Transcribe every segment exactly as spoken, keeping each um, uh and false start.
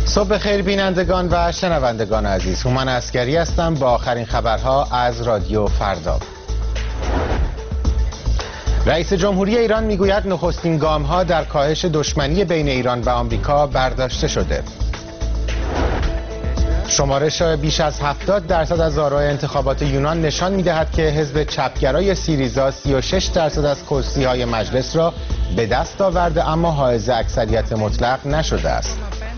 صبح خیر بینندگان و شنوندگان عزیز، هومن عسکری هستم با آخرین خبرها از رادیو فردا. رئیس جمهوری ایران میگوید نخستین گام‌ها در کاهش دشمنی بین ایران و آمریکا برداشته شده. شمارش بیش از هفتاد درصد از آرای انتخابات یونان نشان می‌دهد که حزب چپگرای سیریزا سی و شش درصد از کرسی‌های مجلس را به دست آورده، اما حائز اکثریت مطلق نشده است.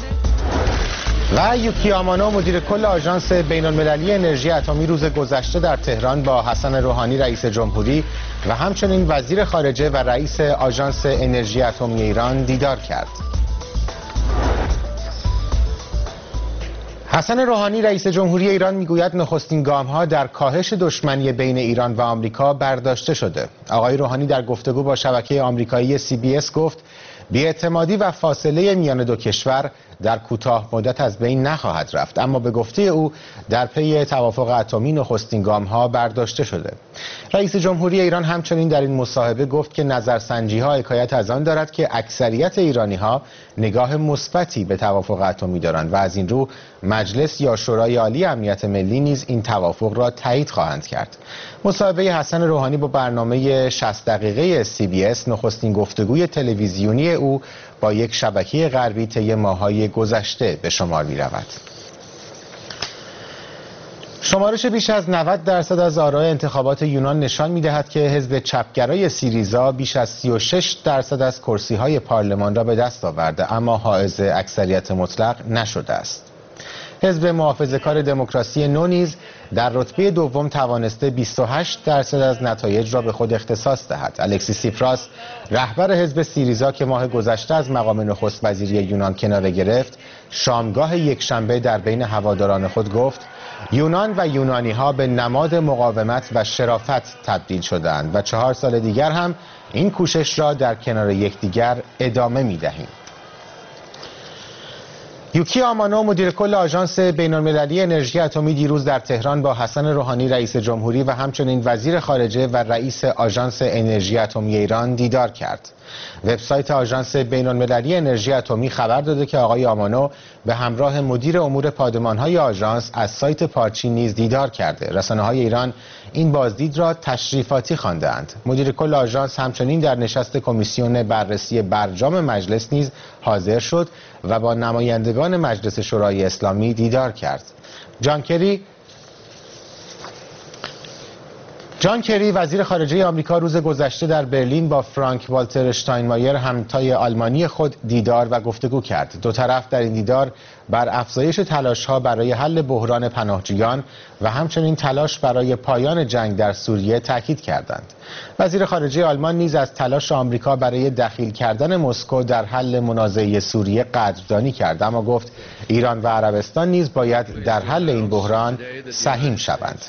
و یوکی آمانو مدیر کل آژانس بین‌المللی انرژی اتمی روز گذشته در تهران با حسن روحانی رئیس جمهوری و همچنین وزیر خارجه و رئیس آژانس انرژی اتمی ایران دیدار کرد. حسن روحانی رئیس جمهوری ایران میگوید نخستین گام‌ها در کاهش دشمنی بین ایران و آمریکا برداشته شده. آقای روحانی در گفتگو با شبکه آمریکایی سی بی اس گفت بی‌اعتمادی و فاصله میان دو کشور در کوتاه مدت از بین نخواهد رفت، اما به گفته او در پی توافق اتمی نخستین گام‌ها برداشته شده. رئیس جمهوری ایران همچنین در این مصاحبه گفت که نظرسنجی‌ها حکایت از آن دارد که اکثریت ایرانی‌ها نگاه مثبتی به توافق اتمی دارند و از این رو مجلس یا شورای عالی امنیت ملی نیز این توافق را تایید خواهند کرد. مصاحبه حسن روحانی با برنامه شصت دقیقه سی بی اس نخستین گفتگوی تلویزیونی او با یک شبکه غربی طی ماه‌های گذشته به شمار می‌رود. شمارش بیش از نود درصد از آرای انتخابات یونان نشان می‌دهد که حزب چپگرای سیریزا بیش از سی و شش درصد از کرسی‌های پارلمان را به دست آورده، اما حائز اکثریت مطلق نشده است. حزب محافظه‌کار دموکراسی نو نیز در رتبه دوم توانسته بیست و هشت درصد از نتایج را به خود اختصاص دهد. الکسی سیپراس رهبر حزب سیریزا که ماه گذشته از مقام نخست وزیری یونان کناره گرفت، شامگاه یکشنبه در بین هواداران خود گفت یونان و یونانی‌ها به نماد مقاومت و شرافت تبدیل شدند و چهار سال دیگر هم این کوشش را در کنار یکدیگر ادامه می‌دهیم. یوکی آمانو مدیر کل آژانس بین‌المللی انرژی اتمی دیروز در تهران با حسن روحانی رئیس جمهوری و همچنین وزیر خارجه و رئیس آژانس انرژی اتمی ایران دیدار کرد. وبسایت آژانس بین‌المللی انرژی اتمی خبر داده که آقای آمانو به همراه مدیر امور پادمان‌های آژانس از سایت پارچین نیز دیدار کرده. رسانه‌های ایران این بازدید را تشریفاتی خواندند. مدیر کل آژانس همچنین در نشست کمیسیون بررسی برجام مجلس نیز حاضر شد و با نمایندگان مجلس شورای اسلامی دیدار کرد. جان کری جان کری وزیر خارجه آمریکا روز گذشته در برلین با فرانک والتر اشتاینمایر همتای آلمانی خود دیدار و گفتگو کرد. دو طرف در این دیدار بر افزایش تلاش‌ها برای حل بحران پناهجویان و همچنین تلاش برای پایان جنگ در سوریه تاکید کردند. وزیر خارجه آلمان نیز از تلاش آمریکا برای دخیل کردن مسکو در حل منازعه سوریه قدردانی کرد، اما گفت ایران و عربستان نیز باید در حل این بحران سهیم شوند.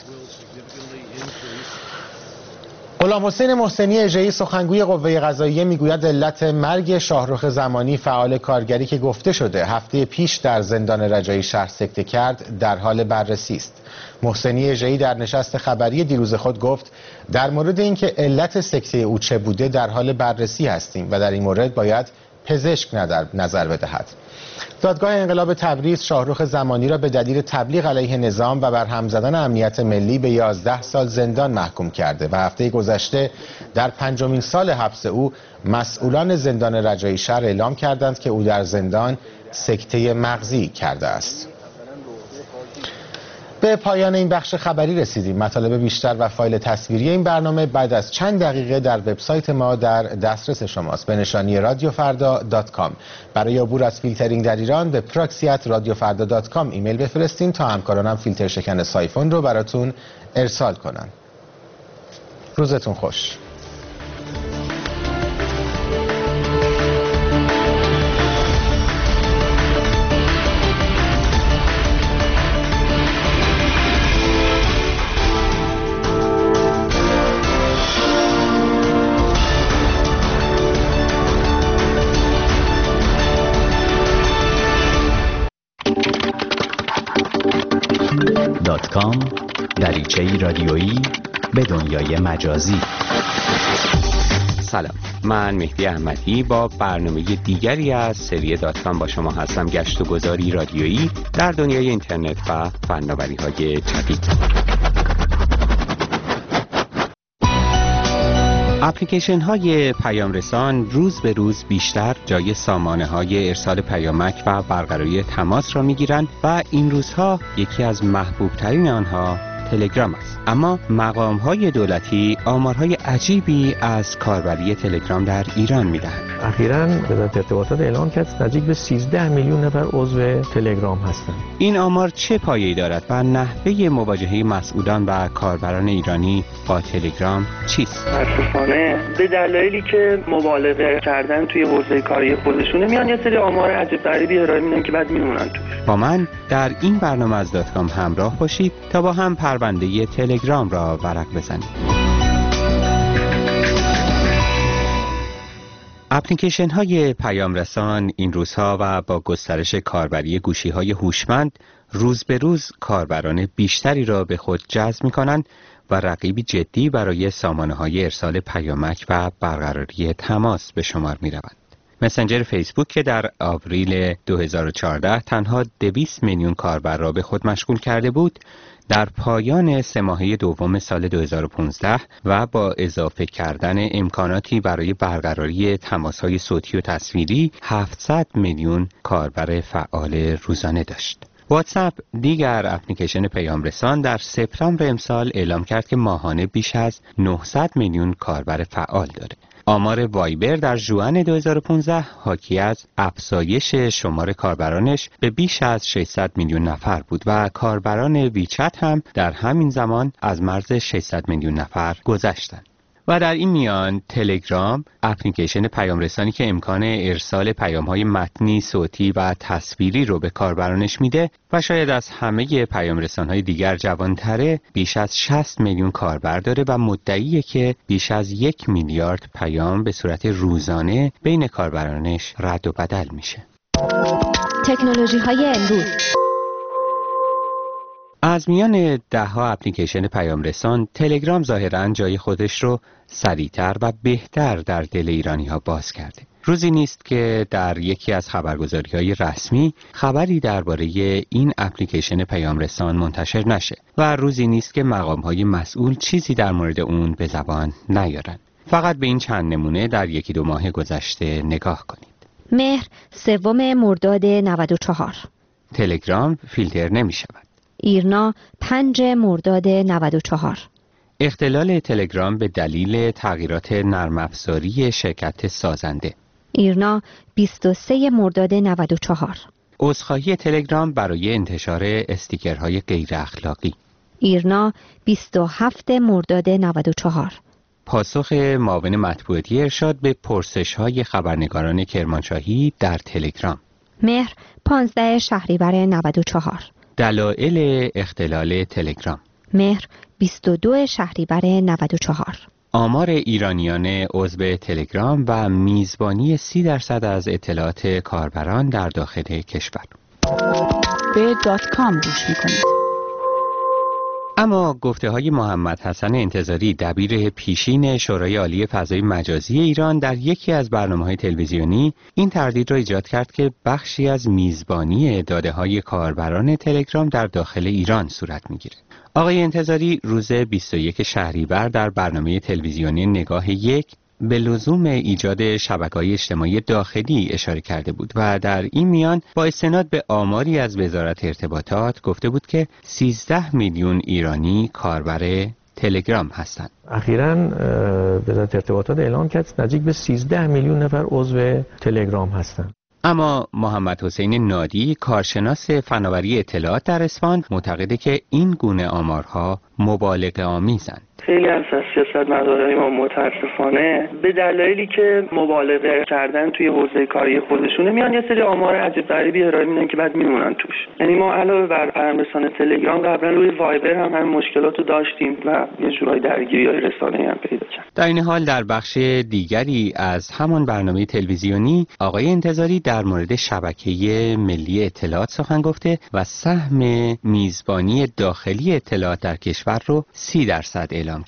غلام حسین محسنی اژه‌ای سخنگوی قوه قضاییه میگوید علت مرگ شاهرخ زمانی فعال کارگری که گفته شده هفته پیش در زندان رجایی شهر سکته کرد در حال بررسی است. محسنی اژه‌ای در نشست خبری دیروز خود گفت در مورد اینکه علت سکته او چه بوده در حال بررسی هستیم و در این مورد باید پزشک نظر بدهد. دادگاه انقلاب تبریز شاهرخ زمانی را به دلیل تبلیغ علیه نظام و برهم زدن امنیت ملی به یازده سال زندان محکوم کرده و هفته گذشته در پنجمین سال حبس او مسئولان زندان رجایی شهر اعلام کردند که او در زندان سکته مغزی کرده است. به پایان این بخش خبری رسیدیم. مطالب بیشتر و فایل تصویری این برنامه بعد از چند دقیقه در وبسایت ما در دسترس شماست به نشانی رادیو فردا دات کام. برای عبور از فیلترینگ در ایران به پراکسی ات رادیو فردا دات کام ایمیل بفرستین تا همکارانم فیلتر شکن سایفون رو براتون ارسال کنن. روزتون خوش. دات کام دریچه‌ای رادیویی به دنیای مجازی. سلام، من مهدی احمدی با برنامه دیگری از سری دات کام با شما هستم. گشت و گذاری رادیویی در دنیای اینترنت و فناوری‌های جدید. اپلیکیشن های پیام رسان روز به روز بیشتر جای سامانه های ارسال پیامک و برقراری تماس را می گیرند و این روزها یکی از محبوب ترین آنها تلگرام است. اما مقام های دولتی آمارهای عجیبی از کاربری تلگرام در ایران می دهند. اخیراً وزارت ارتباطات اعلام کرد نزدیک به سیزده میلیون نفر عضو تلگرام هستند. این آمار چه پایه‌ای دارد و نحوه مواجهه مسئولان و کاربران ایرانی با تلگرام چیست؟ متاسفانه به دلایلی که مبالغه کردن توی حوزه کاری خودشونه میان یه سری آمار عجیب غریبی ارائه میدن که بعد میمونن توش. با من در این برنامه از دات کام همراه باشید تا با هم پرونده تلگرام را ورق بزنیم. اپلیکیشن های پیام رسان این روزها و با گسترش کاربری گوشی های هوشمند روز به روز کاربران بیشتری را به خود جذب می کنند و رقیبی جدی برای سامانه های ارسال پیامک و برقراری تماس به شمار می روند. مسنجر فیسبوک که در آوریل دو هزار و چهارده تنها دویست میلیون کاربر را به خود مشغول کرده بود، در پایان سه ماهه دوم سال دو هزار و پانزده و با اضافه کردن امکاناتی برای برقراری تماس‌های صوتی و تصویری هفتصد میلیون کاربر فعال روزانه داشت. واتساپ دیگر اپلیکیشن پیام رسان در سپتامبر امسال اعلام کرد که ماهانه بیش از نهصد میلیون کاربر فعال دارد. آمار وایبر در ژوئن دو هزار و پانزده حاکی از افزایش شمار کاربرانش به بیش از ششصد میلیون نفر بود و کاربران ویچت هم در همین زمان از مرز ششصد میلیون نفر گذشتند. و در این میان تلگرام اپلیکیشن پیام رسانی که امکان ارسال پیام‌های متنی، صوتی و تصویری رو به کاربرانش میده و شاید از همه پیام رسان‌های دیگر جوان‌تره، بیش از شصت میلیون کاربر داره و مدعیه که بیش از یک میلیارد پیام به صورت روزانه بین کاربرانش رد و بدل میشه. تکنولوژی‌های امروز. از میان ده‌ها اپلیکیشن پیام رسان، تلگرام ظاهراً جای خودش رو سریعتر و بهتر در دل ایرانی‌ها باز کرده. روزی نیست که در یکی از خبرگزاری‌های رسمی خبری درباره این اپلیکیشن پیام رسان منتشر نشه و روزی نیست که مقام‌های مسئول چیزی در مورد اون به زبان نیارن. فقط به این چند نمونه در یکی دو ماه گذشته نگاه کنید. مهر سوم مرداد نود و چهار. تلگرام فیلتر نمی‌شود. ایرنا پنج مرداد نود و چهار. اختلال تلگرام به دلیل تغییرات نرم افزاری شرکت سازنده. ایرنا بیست و سه مرداد نود و چهار. عذرخواهی تلگرام برای انتشار استیکرهای غیر اخلاقی. ایرنا بیست و هفت مرداد نود و چهار. پاسخ معاون مطبوعاتی ارشاد به پرسش‌های خبرنگاران کرمانشاهی در تلگرام. مهر پانزده شهریور نود و چهار. دلایل اختلال تلگرام. مهر بیست و دو شهریور نود و چهار. آمار ایرانیان عضو تلگرام و میزبانی سی درصد از اطلاعات کاربران در داخل کشور. به دات کام گوش میکنید. اما گفته های محمد حسن انتظاری دبیر پیشین شورای عالی فضای مجازی ایران در یکی از برنامه‌های تلویزیونی این تردید را ایجاد کرد که بخشی از میزبانی داده های کاربران تلگرام در داخل ایران صورت میگیره. آقای انتظاری روز بیست و یک شهریور در برنامه تلویزیونی نگاه یک به لزوم ایجاد شبکه‌های اجتماعی داخلی اشاره کرده بود و در این میان با استناد به آماری از وزارت ارتباطات گفته بود که سیزده میلیون ایرانی کاربر تلگرام هستند. اخیراً وزارت ارتباطات اعلام کرد نزدیک به سیزده میلیون نفر عضو تلگرام هستند. اما محمد حسین نادی کارشناس فناوری اطلاعات در اسفند معتقده که این گونه آمارها مبالغه آمیزند. خیلی از سیاستمدارای ما متاسفانه به دلایلی که مبالغه کردن توی حوزه کاری خودشونه میان یه سری آمار عجیب غریبی ارائه میدن که بعد میمونن توش. یعنی ما علاوه بر پیام‌رسان تلگرام قبلا روی وایبر هم همین مشکلاتو داشتیم و یه جورای درگیری‌های رسانه‌ای هم پیدا کرد. در این حال در بخش دیگری از همان برنامه تلویزیونی آقای انتظاری در مورد شبکه ملی اطلاعات سخن گفته و سهم میزبانی داخلی اطلاعات در کشور رو سی درصد اعلام کرده.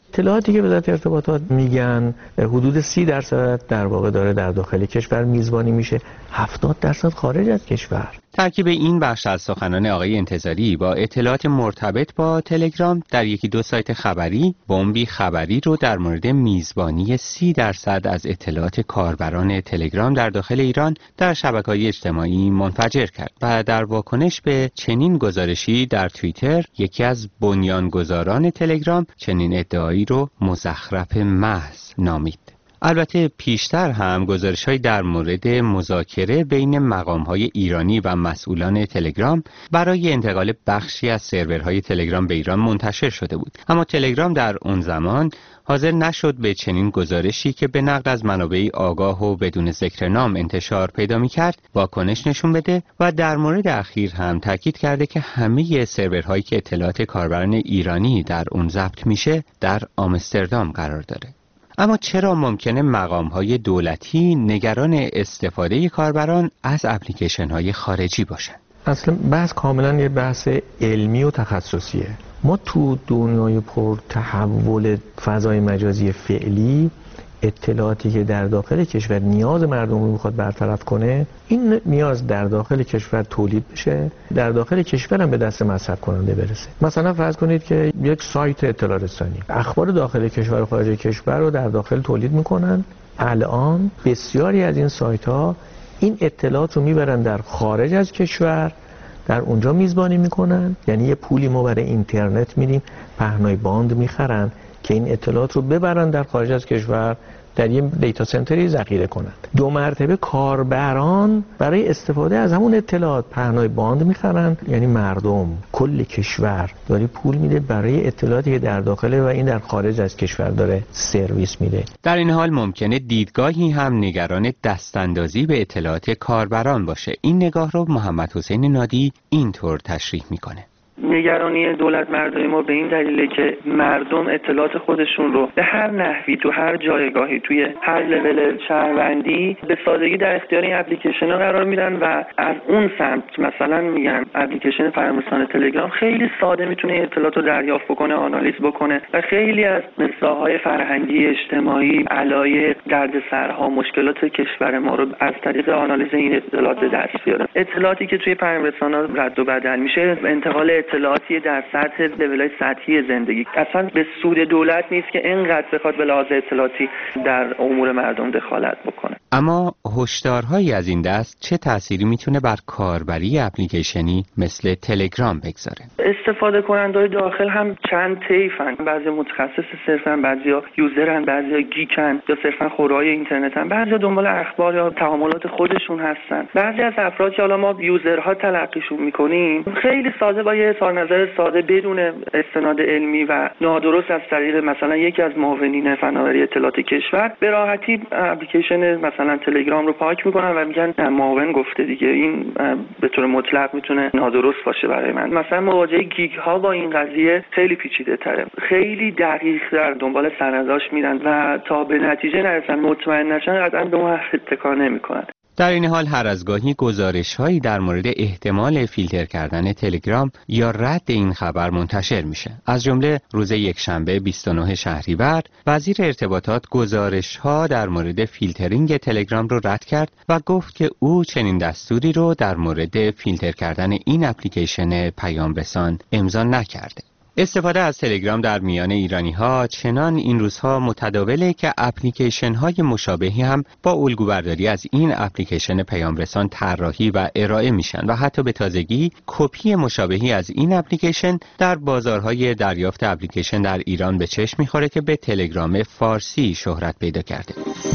اطلاعاتی که وزارت ارتباطات میگن حدود سی درصد در واقع داره در داخل کشور میزبانی میشه، هفتاد درصد خارج از کشور. ترکیب این بخش از سخنان آقای انتظاری با اطلاعات مرتبط با تلگرام در یکی دو سایت خبری، بمبی خبری رو در مورد میزبانی سی درصد از اطلاعات کاربران تلگرام در داخل ایران در شبکه‌های اجتماعی منفجر کرد و در واکنش به چنین گزارشی در توییتر یکی از بنیانگذاران تلگرام چنین ادعایی رو مزخرف محض نامید. البته پیشتر هم گزارش‌های در مورد مذاکره بین مقام‌های ایرانی و مسئولان تلگرام برای انتقال بخشی از سرورهای تلگرام به ایران منتشر شده بود، اما تلگرام در اون زمان حاضر نشد به چنین گزارشی که به نقل از منابعی آگاه و بدون ذکر نام انتشار پیدا می‌کرد واکنش نشون بده و در مورد اخیر هم تاکید کرده که همه سرورهایی که اطلاعات کاربران ایرانی در اون ضبط میشه در آمستردام قرار داره. اما چرا ممکنه مقام‌های دولتی نگران استفاده کاربران از اپلیکیشن‌های خارجی باشن؟ اصلا بحث کاملا یه بحث علمی و تخصصیه. ما تو دنیای پر تحول فضای مجازی فعلی اطلاعاتی که در داخل کشور نیاز مردم رو میخواد برطرف کنه، این نیاز در داخل کشور تولید بشه، در داخل کشور هم به دست مصرف کننده برسه. مثلا فرض کنید که یک سایت اطلاع رسانی اخبار داخل کشور و خارج کشور رو در داخل تولید میکنن. الان بسیاری از این سایت ها این اطلاعات رو میبرن در خارج از کشور، در اونجا میزبانی میکنن، یعنی یه پولی ما برای اینترنت میدیم، پهنای باند میخرن که این اطلاعات رو ببرن در خارج از کشور در یه دیتا سنتری ذخیره کنند. دو مرتبه کاربران برای استفاده از همون اطلاعات پهنای باند میخرن، یعنی مردم کل کشور داره پول میده برای اطلاعاتی که در داخله و این در خارج از کشور داره سرویس میده. در این حال ممکنه دیدگاهی هم نگران دستاندازی به اطلاعات کاربران باشه. این نگاه رو محمد حسین نادی اینطور تشریح میکنه. نگرانی دولت مردمی ما به این دلیله که مردم اطلاعات خودشون رو به هر نحوی تو هر جایگاهی توی هر لول شهروندی به سادگی در اختیار این اپلیکیشن ها قرار میدن و از اون سمت مثلا میگن اپلیکیشن فرمانرسان تلگرام خیلی ساده میتونه اطلاعات رو دریافت بکنه، آنالیز بکنه و خیلی از مسائل فرهنگی، اجتماعی، علایق، دردسرها، مشکلات کشور ما رو از طریق آنالیز این اطلاعات به دست بیاره. اطلاعاتی که توی فرمانرسان ها رد و بدل میشه، انتقال اطلاعاتی در سطح لول‌های سطحی زندگی، اصلا به سود دولت نیست که اینقدر بخواد به لحاظ اطلاعاتی در امور مردم دخالت بکنه. اما هشدارهایی از این دست چه تأثیری میتونه بر کاربری اپلیکیشنی مثل تلگرام بگذاره؟ استفاده کننده‌های داخل هم چند طیفن، بعضی متخصص صرفاً، بعضیا یوزرن، بعضیا گیکن یا صرفاً خورای اینترنتن، بعضیا دنبال اخبار یا تعاملات خودشون هستن. بعضی از افراد که حالا ما یوزرها تلقیشون میکنیم خیلی ساده با یه اظهار نظر ساده بدون استناد علمی و نادرست از طریق مثلا یکی از معاونین فناوری اطلاعات کشور به راحتی اپلیکیشن مثلا تلگرام رو پاک میکنن و میگن معاون گفته دیگه، این به طور مطلق میتونه نادرست باشه برای من. مثلا مواجهه گیگ ها با این قضیه خیلی پیچیده تره، خیلی دقیق در دنبال سنداش میرن و تا به نتیجه نرسن، مطمئن نشن، قطعا به اون حرف اتکا نمیکنن. در این حال هر از گاهی گزارش‌هایی در مورد احتمال فیلتر کردن تلگرام یا رد این خبر منتشر میشه. از جمله روز یکشنبه بیست و نه شهریور وزیر ارتباطات گزارش‌ها در مورد فیلترینگ تلگرام رو رد کرد و گفت که او چنین دستوری رو در مورد فیلتر کردن این اپلیکیشن پیام رسان امضا نکرده. استفاده از تلگرام در میان ایرانی‌ها چنان این روزها متداوله که اپلیکیشن‌های مشابهی هم با الگوبرداری از این اپلیکیشن پیام رسان طراحی و ارائه میشن و حتی به تازگی کپی مشابهی از این اپلیکیشن در بازارهای دریافت اپلیکیشن در ایران به چشم می‌خوره که به تلگرام فارسی شهرت پیدا کرده.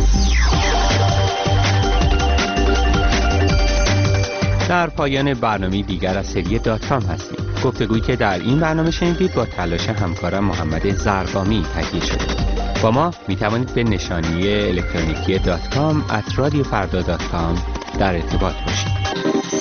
در پایان برنامه دیگر از سری دات کام هستیم. گفتگویی که در این برنامه شنیدید با تلاش همکارم محمد زرقامی تهیه شده. با ما می توانید به نشانی الکترونیکی دات کام ات رادیو فردا دات کام در ارتباط باشید.